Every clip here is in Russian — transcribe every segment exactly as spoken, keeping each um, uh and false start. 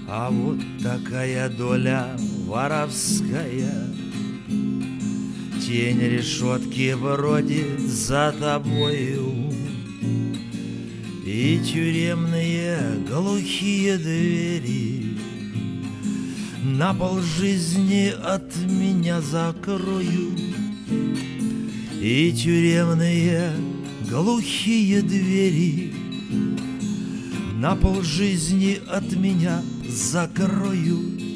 А вот такая доля воровская, тень решетки бродит за тобою, и тюремные глухие двери на полжизни от меня закрою. И тюремные глухие двери на полжизни от меня закрою.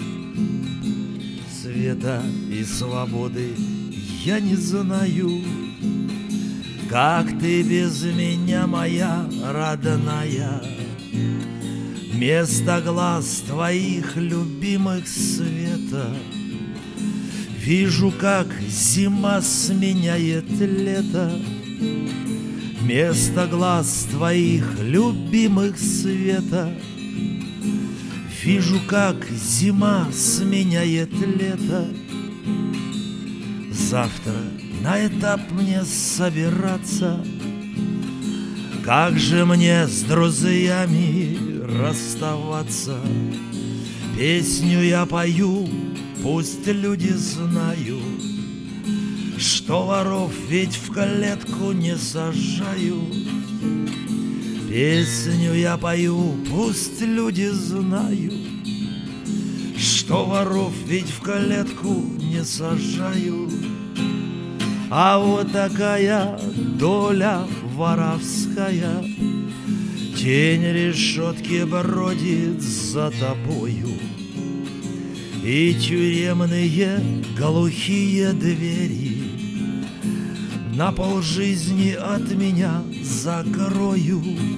Света и свободы я не знаю, как ты без меня, моя родная. Вместо глаз твоих любимых света вижу, как зима сменяет лето. Вместо глаз твоих любимых света вижу, как зима сменяет лето. Завтра на этап мне собираться, как же мне с друзьями расставаться? Песню я пою, пусть люди знают, что воров ведь в клетку не сажают. Песню я пою, пусть люди знают, что воров ведь в клетку не сажают. А вот такая доля воровская, тень решетки бродит за тобою, и тюремные глухие двери на полжизни от меня закрою.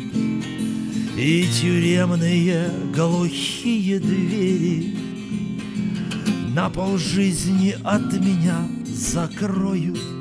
И тюремные глухие двери на полжизни от меня закрою.